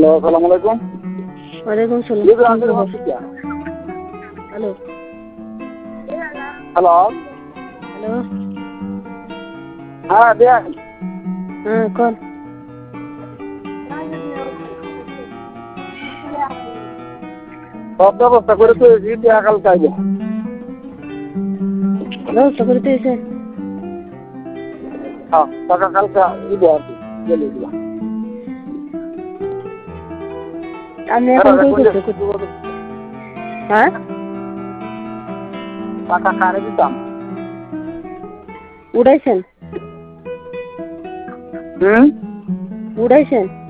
Hello, আসসালামু আলাইকুম। ওয়ালাইকুম সালাম। জি, আঙ্কেল মাসুকিয়া। Hello hello. হ্যালো। হ্যাঁ, দেন। হ্যাঁ, কল। সব ব্যবস্থা করে তো এসেছি, টাকা চাইবো। ব্যবস্থা করে দিয়েছে। হ্যাঁ, টাকা কালকে দিব আর কি, গেলে দিব। আপনি এখন কই করতে? হ্যাঁ, টাকা কারে দিতাম? উড়াইছেন? হুম? উড়াইছেন?